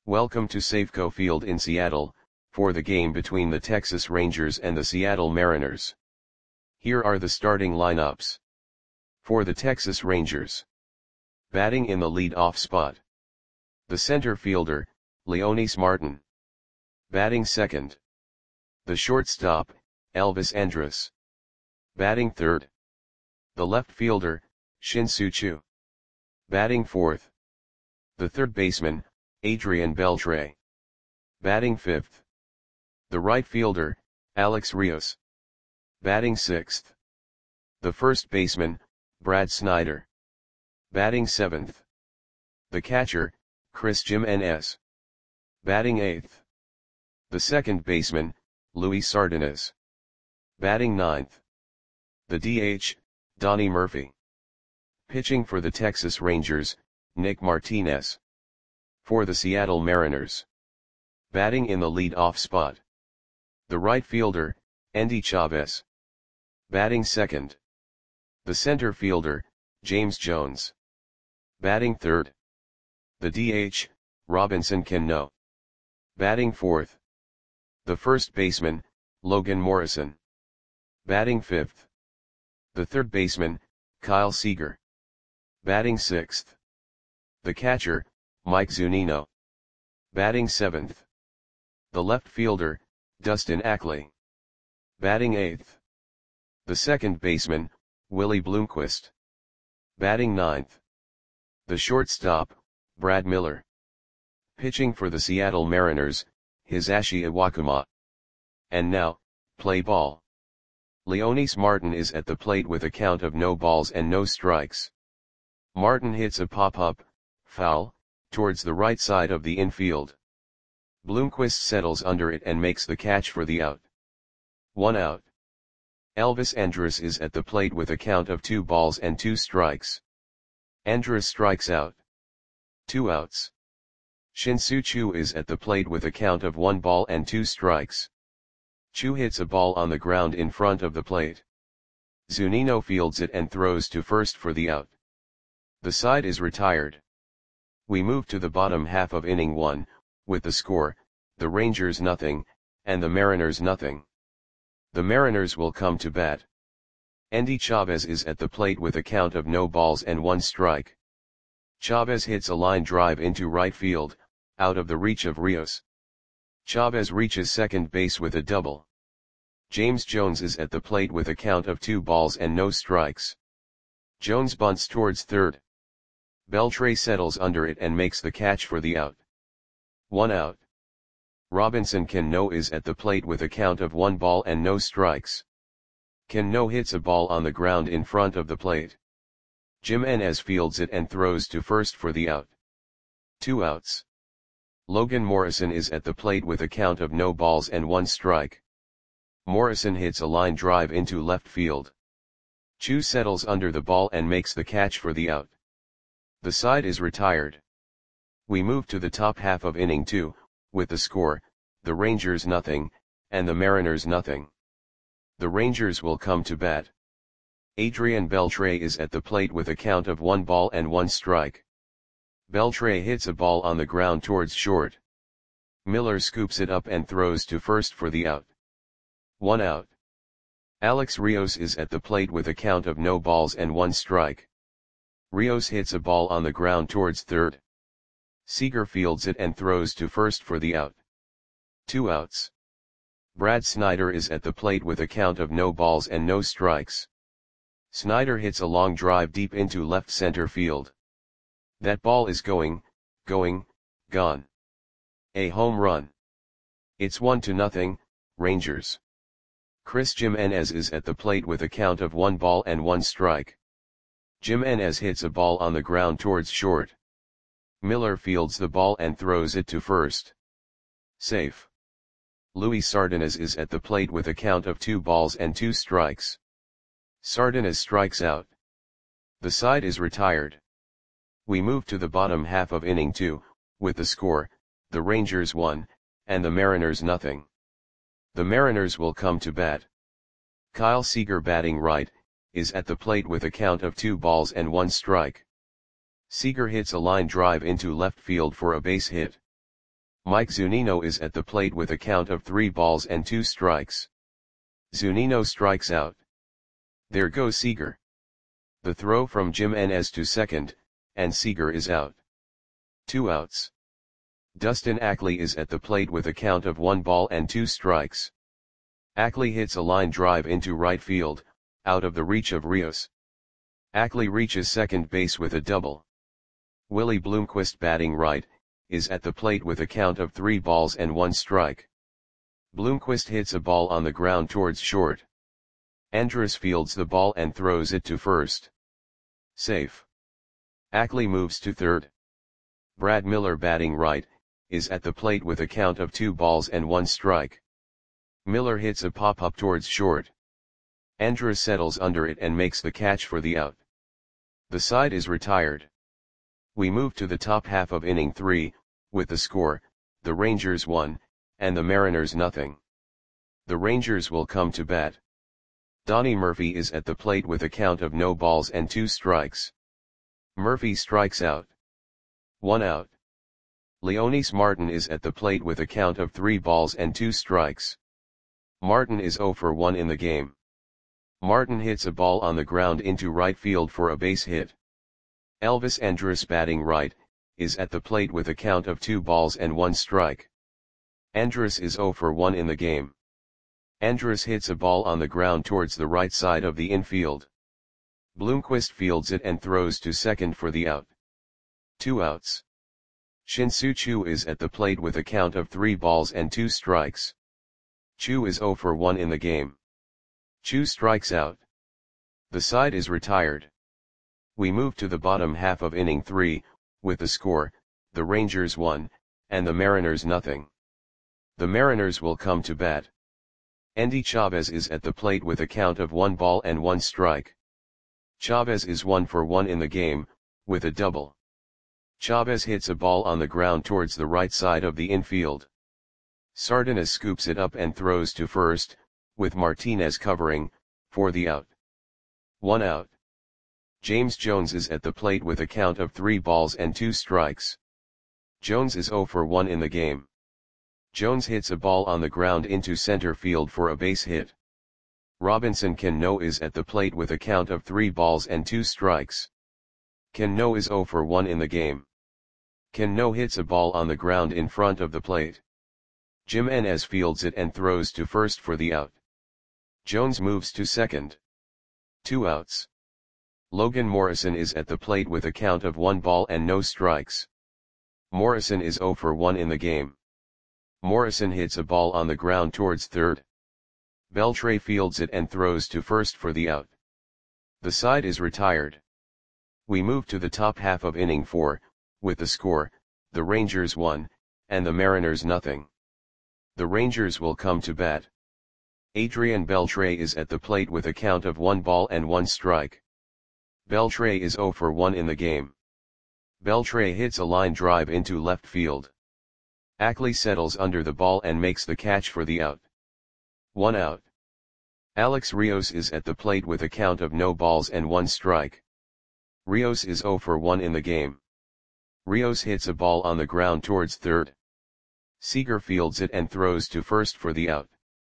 Welcome to Safeco Field in Seattle, for the game between the Texas Rangers and the Seattle Mariners. Here are the starting lineups. For the Texas Rangers. Batting in the lead-off spot. The center fielder, Leonys Martin. Batting second. The shortstop, Elvis Andrus. Batting third. The left fielder, Shin-Soo Choo. Batting fourth. The third baseman, Adrian Beltre. Batting fifth. The right fielder, Alex Rios. Batting sixth. The first baseman, Brad Snyder. Batting seventh. The catcher, Chris Jimenez. Batting eighth. The second baseman, Luis Sardinas. Batting ninth. The DH, Donnie Murphy. Pitching for the Texas Rangers, Nick Martinez. For the Seattle Mariners. Batting in the lead-off spot. The right fielder, Endy Chavez. Batting second. The center fielder, James Jones. Batting third. The DH, Robinson Cano. Batting fourth. The first baseman, Logan Morrison. Batting fifth. The third baseman, Kyle Seager. Batting sixth. The catcher, Mike Zunino. Batting seventh. The left fielder, Dustin Ackley. Batting eighth. The second baseman, Willie Bloomquist. Batting ninth. The shortstop, Brad Miller. Pitching for the Seattle Mariners, Hisashi Iwakuma. And now, play ball. Leonys Martin is at the plate with a count of no balls and no strikes. Martin hits a pop-up, foul, towards the right side of the infield. Bloomquist settles under it and makes the catch for the out. 1 out. Elvis Andrus is at the plate with a count of 2 balls and 2 strikes. Andrus strikes out. 2 outs. Shin-Soo Choo is at the plate with a count of 1 ball and 2 strikes. Choo hits a ball on the ground in front of the plate. Zunino fields it and throws to first for the out. The side is retired. We move to the bottom half of inning 1, with the score, the Rangers nothing, and the Mariners nothing. The Mariners will come to bat. Endy Chavez is at the plate with a count of no balls and 1 strike. Chavez hits a line drive into right field, out of the reach of Rios. Chavez reaches second base with a double. James Jones is at the plate with a count of 2 balls and no strikes. Jones bunts towards third. Beltre settles under it and makes the catch for the out. 1 out. Robinson Cano is at the plate with a count of 1 ball and no strikes. Cano hits a ball on the ground in front of the plate. Jimenez fields it and throws to first for the out. 2 outs. Logan Morrison is at the plate with a count of no balls and 1 strike. Morrison hits a line drive into left field. Choo settles under the ball and makes the catch for the out. The side is retired. We move to the top half of inning 2, with the score, the Rangers nothing, and the Mariners nothing. The Rangers will come to bat. Adrian Beltre is at the plate with a count of 1 ball and 1 strike. Beltre hits a ball on the ground towards short. Miller scoops it up and throws to first for the out. 1 out. Alex Rios is at the plate with a count of no balls and 1 strike. Rios hits a ball on the ground towards third. Seager fields it and throws to first for the out. 2 outs. Brad Snyder is at the plate with a count of no balls and no strikes. Snyder hits a long drive deep into left center field. That ball is gone. A home run. It's 1-0, Rangers. Chris Jimenez is at the plate with a count of 1 ball and 1 strike. Jimenez hits a ball on the ground towards short. Miller fields the ball and throws it to first. Safe. Luis Sardinas is at the plate with a count of 2 balls and 2 strikes. Sardinas strikes out. The side is retired. We move to the bottom half of inning 2, with the score, the Rangers 1, and the Mariners nothing. The Mariners will come to bat. Kyle Seager batting right, is at the plate with a count of 2 balls and 1 strike. Seager hits a line drive into left field for a base hit. Mike Zunino is at the plate with a count of 3 balls and 2 strikes. Zunino strikes out. There goes Seager. The throw from Jimenez to second, and Seager is out. 2 outs. Dustin Ackley is at the plate with a count of 1 ball and 2 strikes. Ackley hits a line drive into right field, out of the reach of Rios. Ackley reaches second base with a double. Willie Bloomquist, batting right, is at the plate with a count of 3 balls and 1 strike. Bloomquist hits a ball on the ground towards short. Andrus fields the ball and throws it to first. Safe. Ackley moves to third. Brad Miller, batting right, is at the plate with a count of 2 balls and 1 strike. Miller hits a pop-up towards short. Andrus settles under it and makes the catch for the out. The side is retired. We move to the top half of inning 3, with the score, the Rangers 1, and the Mariners nothing. The Rangers will come to bat. Donnie Murphy is at the plate with a count of no balls and 2 strikes. Murphy strikes out. 1 out. Leonys Martin is at the plate with a count of 3 balls and 2 strikes. Martin is 0 for 1 in the game. Martin hits a ball on the ground into right field for a base hit. Elvis Andrus, batting right, is at the plate with a count of 2 balls and 1 strike. Andrus is 0 for 1 in the game. Andrus hits a ball on the ground towards the right side of the infield. Bloomquist fields it and throws to second for the out. 2 outs. Shin-Soo Choo is at the plate with a count of 3 balls and 2 strikes. Choo is 0 for 1 in the game. Choo strikes out. The side is retired. We move to the bottom half of inning 3, with the score, the Rangers 1, and the Mariners nothing. The Mariners will come to bat. Endy Chavez is at the plate with a count of 1 ball and 1 strike. Chavez is 1 for 1 in the game, with a double. Chavez hits a ball on the ground towards the right side of the infield. Sardinas scoops it up and throws to first, with Martinez covering, for the out. 1 out. James Jones is at the plate with a count of 3 balls and 2 strikes. Jones is 0 for 1 in the game. Jones hits a ball on the ground into center field for a base hit. Robinson Cano is at the plate with a count of 3 balls and 2 strikes. Cano is 0 for 1 in the game. Cano hits a ball on the ground in front of the plate. Jimenez fields it and throws to first for the out. Jones moves to second. 2 outs. Logan Morrison is at the plate with a count of 1 ball and no strikes. Morrison is 0 for 1 in the game. Morrison hits a ball on the ground towards third. Beltre fields it and throws to first for the out. The side is retired. We move to the top half of inning 4, with the score, the Rangers 1, and the Mariners nothing. The Rangers will come to bat. Adrian Beltre is at the plate with a count of 1 ball and 1 strike. Beltre is 0 for 1 in the game. Beltre hits a line drive into left field. Ackley settles under the ball and makes the catch for the out. 1 out. Alex Rios is at the plate with a count of no balls and 1 strike. Rios is 0 for 1 in the game. Rios hits a ball on the ground towards third. Seager fields it and throws to first for the out.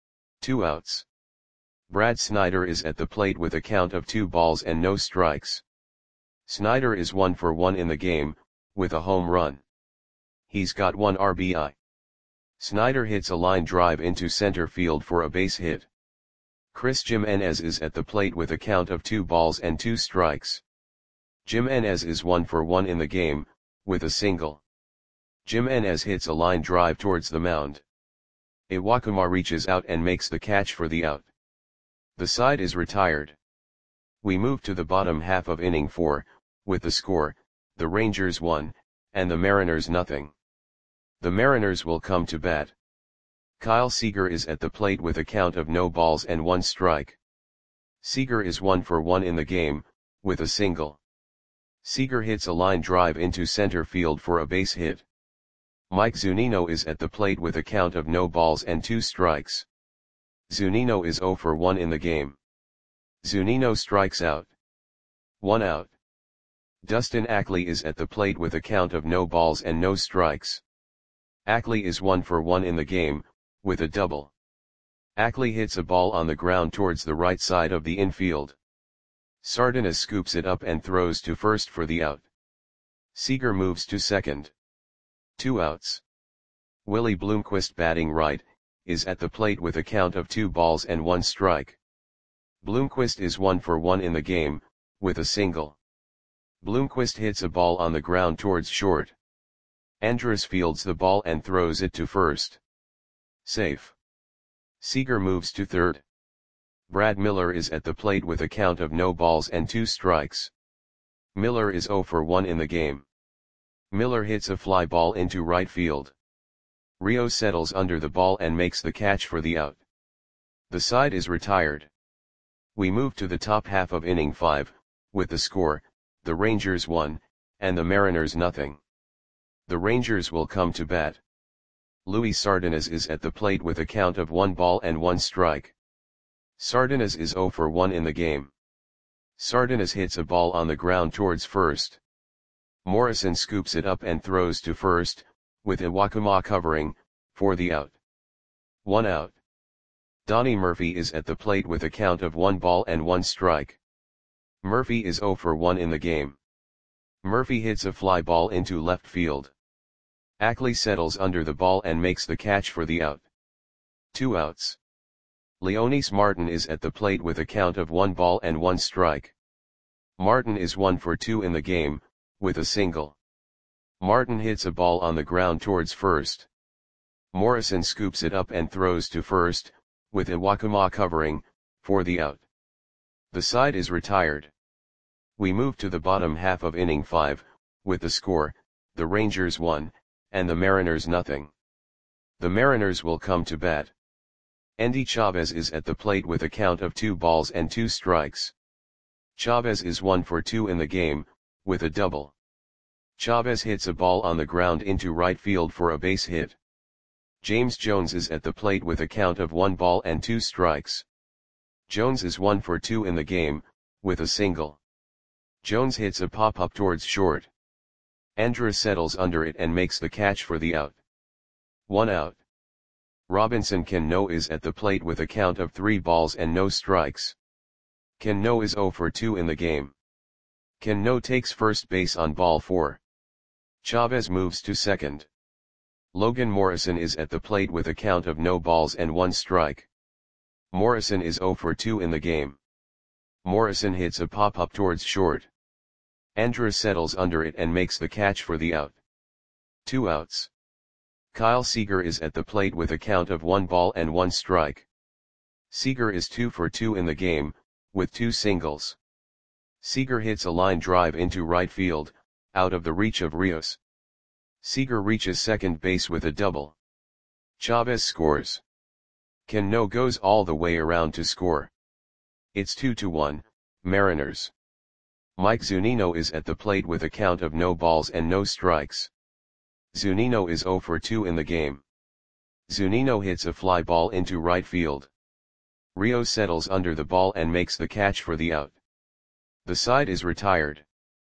2 outs. Brad Snyder is at the plate with a count of 2 balls and no strikes. Snyder is 1 for 1 in the game, with a home run. He's got 1 RBI. Snyder hits a line drive into center field for a base hit. Chris Jimenez is at the plate with a count of 2 balls and 2 strikes. Jimenez is 1 for 1 in the game, with a single. Jimenez hits a line drive towards the mound. Iwakuma reaches out and makes the catch for the out. The side is retired. We move to the bottom half of inning 4, with the score, the Rangers 1, and the Mariners nothing. The Mariners will come to bat. Kyle Seager is at the plate with a count of no balls and 1 strike. Seager is 1 for 1 in the game, with a single. Seager hits a line drive into center field for a base hit. Mike Zunino is at the plate with a count of no balls and 2 strikes. Zunino is 0 for 1 in the game. Zunino strikes out. 1 out. Dustin Ackley is at the plate with a count of no balls and no strikes. Ackley is 1 for 1 in the game, with a double. Ackley hits a ball on the ground towards the right side of the infield. Sardinas scoops it up and throws to first for the out. Seager moves to second. 2 outs. Willie Bloomquist, batting right, is at the plate with a count of 2 balls and 1 strike. Bloomquist is 1 for 1 in the game, with a single. Bloomquist hits a ball on the ground towards short. Andrus fields the ball and throws it to first. Safe. Seager moves to third. Brad Miller is at the plate with a count of no balls and 2 strikes. Miller is 0 for 1 in the game. Miller hits a fly ball into right field. Rios settles under the ball and makes the catch for the out. The side is retired. We move to the top half of inning 5, with the score, the Rangers 1, and the Mariners nothing. The Rangers will come to bat. Luis Sardinas is at the plate with a count of 1 ball and 1 strike. Sardinas is 0 for 1 in the game. Sardinas hits a ball on the ground towards first. Morrison scoops it up and throws to first, with Iwakuma covering, for the out. 1 out. Donnie Murphy is at the plate with a count of 1 ball and 1 strike. Murphy is 0 for 1 in the game. Murphy hits a fly ball into left field. Ackley settles under the ball and makes the catch for the out. 2 outs. Leonys Martin is at the plate with a count of 1 ball and 1 strike. Martin is 1 for 2 in the game, with a single. Martin hits a ball on the ground towards first. Morrison scoops it up and throws to first, with Iwakuma covering, for the out. The side is retired. We move to the bottom half of inning 5, with the score, the Rangers 1, and the Mariners nothing. The Mariners will come to bat. Endy Chavez is at the plate with a count of 2 balls and 2 strikes. Chavez is 1 for 2 in the game, with a double. Chavez hits a ball on the ground into right field for a base hit. James Jones is at the plate with a count of 1 ball and 2 strikes. Jones is 1 for 2 in the game, with a single. Jones hits a pop-up towards short. Andrus settles under it and makes the catch for the out. 1 out. Robinson Cano is at the plate with a count of 3 balls and no strikes. Cano is 0 for 2 in the game. Cano takes first base on ball 4. Chavez moves to second. Logan Morrison is at the plate with a count of no balls and 1 strike. Morrison is 0 for 2 in the game. Morrison hits a pop-up towards short. Andrus settles under it and makes the catch for the out. 2 outs. Kyle Seager is at the plate with a count of 1 ball and 1 strike. Seager is 2 for 2 in the game, with 2 singles. Seager hits a line drive into right field, out of the reach of Rios. Seager reaches second base with a double. Chavez scores. Cano goes all the way around to score. It's 2-1, Mariners. Mike Zunino is at the plate with a count of no balls and no strikes. Zunino is 0 for 2 in the game. Zunino hits a fly ball into right field. Rios settles under the ball and makes the catch for the out. The side is retired.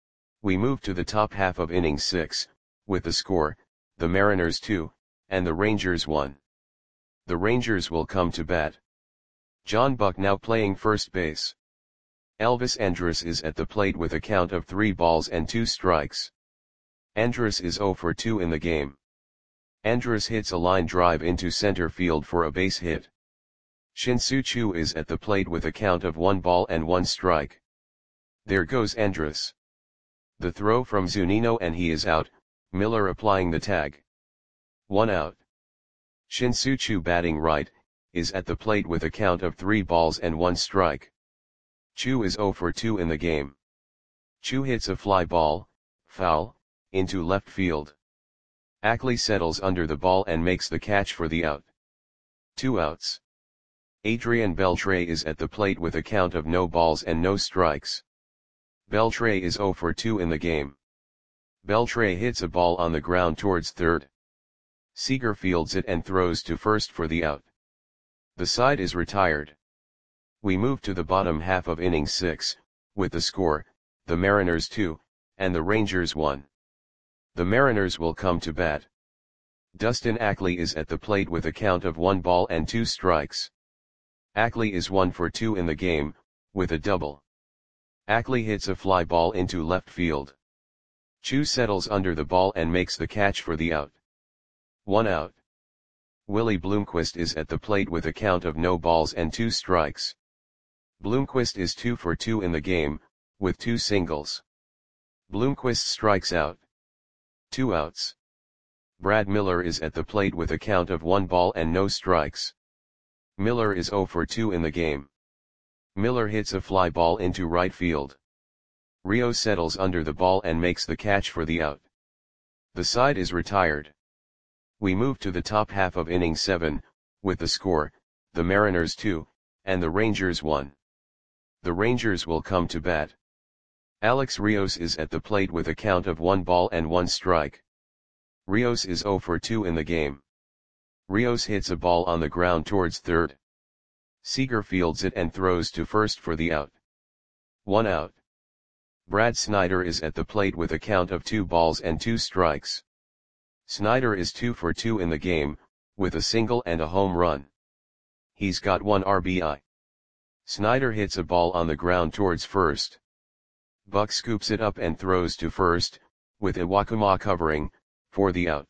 We move to the top half of inning 6, with the score, the Mariners 2, and the Rangers 1. The Rangers will come to bat. John Buck now playing first base. Elvis Andrus is at the plate with a count of 3 balls and 2 strikes. Andrus is 0 for 2 in the game. Andrus hits a line drive into center field for a base hit. Shin-Soo Choo is at the plate with a count of 1 ball and 1 strike. There goes Andrus. The throw from Zunino and he is out, Miller applying the tag. 1 out. Shin-Soo Choo, batting right, is at the plate with a count of 3 balls and 1 strike. Choo is 0 for 2 in the game. Choo hits a fly ball, foul, into left field. Ackley settles under the ball and makes the catch for the out. 2 outs. Adrian Beltre is at the plate with a count of no balls and no strikes. Beltre is 0 for 2 in the game. Beltre hits a ball on the ground towards third. Seager fields it and throws to first for the out. The side is retired. We move to the bottom half of inning 6, with the score, the Mariners 2, and the Rangers 1. The Mariners will come to bat. Dustin Ackley is at the plate with a count of 1 ball and 2 strikes. Ackley is 1 for 2 in the game, with a double. Ackley hits a fly ball into left field. Chu settles under the ball and makes the catch for the out. 1 out. Willie Bloomquist is at the plate with a count of no balls and 2 strikes. Bloomquist is 2 for 2 in the game, with 2 singles. Bloomquist strikes out. 2 outs. Brad Miller is at the plate with a count of 1 ball and no strikes. Miller is 0 for 2 in the game. Miller hits a fly ball into right field. Rio settles under the ball and makes the catch for the out. The side is retired. We move to the top half of inning 7, with the score, the Mariners 2, and the Rangers 1. The Rangers will come to bat. Alex Rios is at the plate with a count of 1 ball and 1 strike. Rios is 0 for 2 in the game. Rios hits a ball on the ground towards third. Seager fields it and throws to first for the out. 1 out. Brad Snyder is at the plate with a count of 2 balls and 2 strikes. Snyder is 2 for 2 in the game, with a single and a home run. He's got 1 RBI. Snyder hits a ball on the ground towards first. Buck scoops it up and throws to first, with Iwakuma covering, for the out.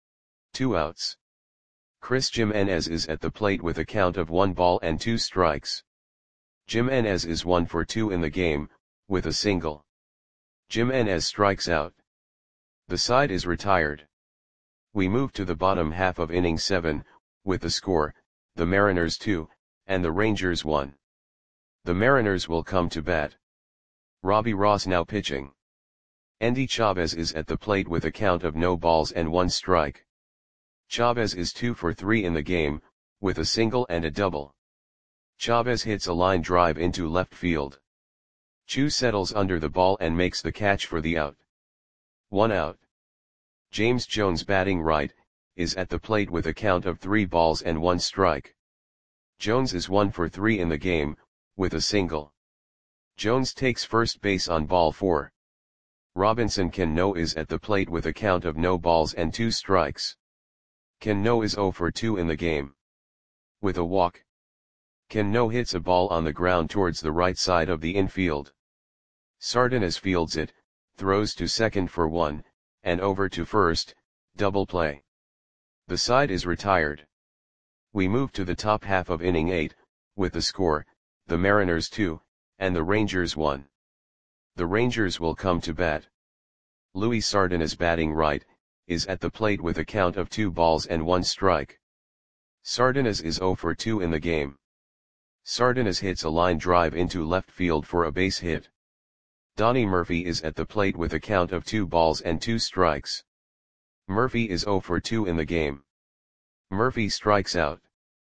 2 outs. Chris Jimenez is at the plate with a count of 1 ball and 2 strikes. Jimenez is 1 for 2 in the game, with a single. Jimenez strikes out. The side is retired. We move to the bottom half of inning 7, with the score, the Mariners 2, and the Rangers 1. The Mariners will come to bat. Robbie Ross now pitching. Endy Chavez is at the plate with a count of no balls and 1 strike. Chavez is 2 for 3 in the game, with a single and a double. Chavez hits a line drive into left field. Chu settles under the ball and makes the catch for the out. 1 out. James Jones batting right, is at the plate with a count of 3 balls and 1 strike. Jones is 1 for 3 in the game, with a single. Jones takes first base on ball 4. Robinson Cano is at the plate with a count of no balls and 2 strikes. Cano is 0 for 2 in the game. With a walk. Cano hits a ball on the ground towards the right side of the infield. Sardinas fields it, throws to second for 1, and over to first, double play. The side is retired. We move to the top half of inning 8, with the score, the Mariners 2, and the Rangers 1. The Rangers will come to bat. Luis Sardinas batting right, is at the plate with a count of 2 balls and 1 strike. Sardinas is 0 for 2 in the game. Sardinas hits a line drive into left field for a base hit. Donnie Murphy is at the plate with a count of 2 balls and 2 strikes. Murphy is 0 for 2 in the game. Murphy strikes out.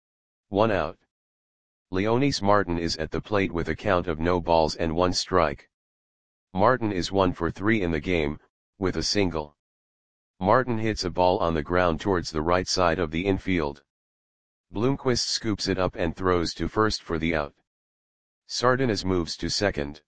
1 out. Leonys Martin is at the plate with a count of no balls and 1 strike. Martin is 1 for 3 in the game, with a single. Martin hits a ball on the ground towards the right side of the infield. Bloomquist scoops it up and throws to first for the out. Sardinas moves to second.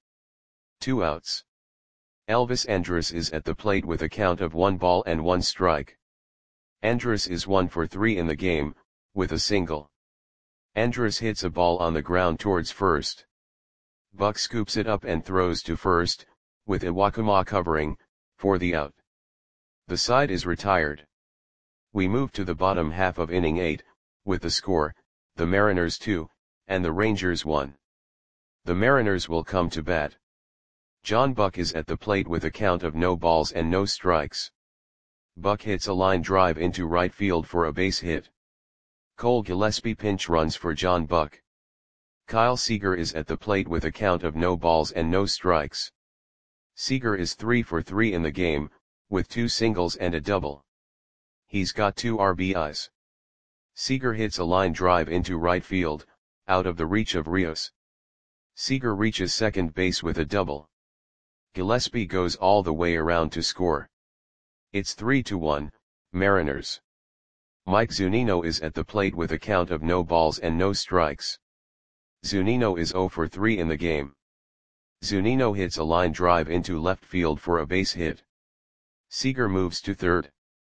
2 outs. Elvis Andrus is at the plate with a count of 1 ball and 1 strike. Andrus is 1 for 3 in the game, with a single. Andrus hits a ball on the ground towards first. Buck scoops it up and throws to first, with Iwakuma covering, for the out. The side is retired. We move to the bottom half of inning 8, with the score, the Mariners 2, and the Rangers 1. The Mariners will come to bat. John Buck is at the plate with a count of no balls and no strikes. Buck hits a line drive into right field for a base hit. Cole Gillespie pinch runs for John Buck. Kyle Seager is at the plate with a count of no balls and no strikes. Seager is 3 for 3 in the game, with 2 singles and a double. He's got 2 RBIs. Seager hits a line drive into right field, out of the reach of Rios. Seager reaches second base with a double. Gillespie goes all the way around to score. It's 3-1, Mariners. Mike Zunino is at the plate with a count of no balls and no strikes. Zunino is 0 for 3 in the game. Zunino hits a line drive into left field for a base hit. Seager moves to third.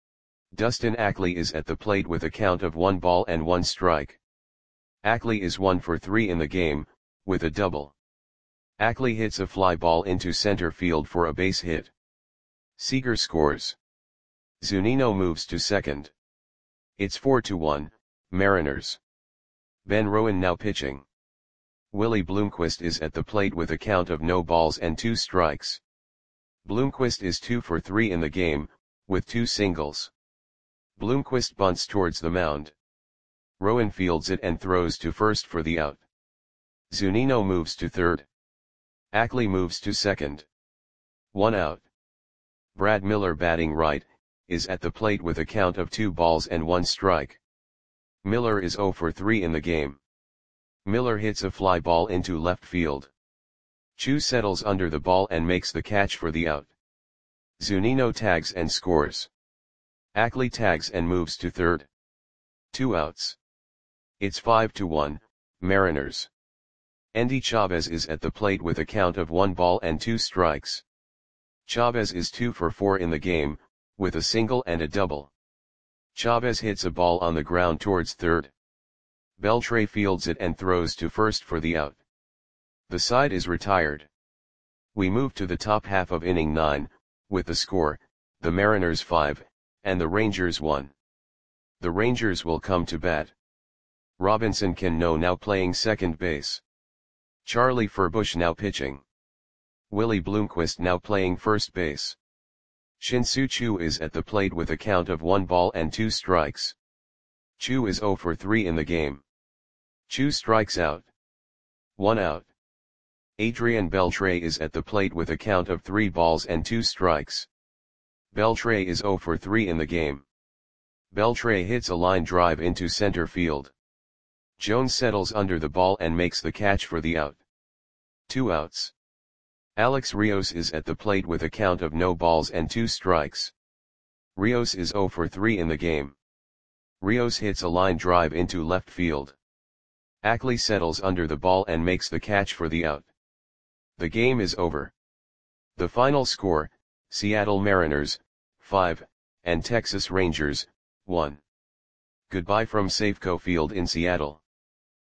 Dustin Ackley is at the plate with a count of 1 ball and 1 strike. Ackley is 1 for 3 in the game, with a double. Ackley hits a fly ball into center field for a base hit. Seager scores. Zunino moves to second. It's 4-1, Mariners. Ben Rowan now pitching. Willie Bloomquist is at the plate with a count of no balls and 2 strikes. Bloomquist is 2 for 3 in the game, with 2 singles. Bloomquist bunts towards the mound. Rowan fields it and throws to first for the out. Zunino moves to third. Ackley moves to second. 1 out. Brad Miller batting right, is at the plate with a count of 2 balls and 1 strike. Miller is 0 for 3 in the game. Miller hits a fly ball into left field. Chu settles under the ball and makes the catch for the out. Zunino tags and scores. Ackley tags and moves to third. 2 outs. It's 5-1, Mariners. Endy Chavez is at the plate with a count of 1 ball and 2 strikes. Chavez is 2 for 4 in the game, with a single and a double. Chavez hits a ball on the ground towards third. Beltre fields it and throws to first for the out. The side is retired. We move to the top half of inning 9, with the score, the Mariners 5, and the Rangers 1. The Rangers will come to bat. Robinson Cano now playing second base. Charlie Furbush now pitching. Willie Bloomquist now playing first base. Shin-Soo Choo is at the plate with a count of 1 ball and 2 strikes. Choo is 0 for 3 in the game. Choo strikes out. 1 out. Adrian Beltre is at the plate with a count of 3 balls and 2 strikes. Beltre is 0 for 3 in the game. Beltre hits a line drive into center field. Jones settles under the ball and makes the catch for the out. 2 outs. Alex Rios is at the plate with a count of no balls and 2 strikes. Rios is 0 for 3 in the game. Rios hits a line drive into left field. Ackley settles under the ball and makes the catch for the out. The game is over. The final score, Seattle Mariners, 5, and Texas Rangers, 1. Goodbye from Safeco Field in Seattle.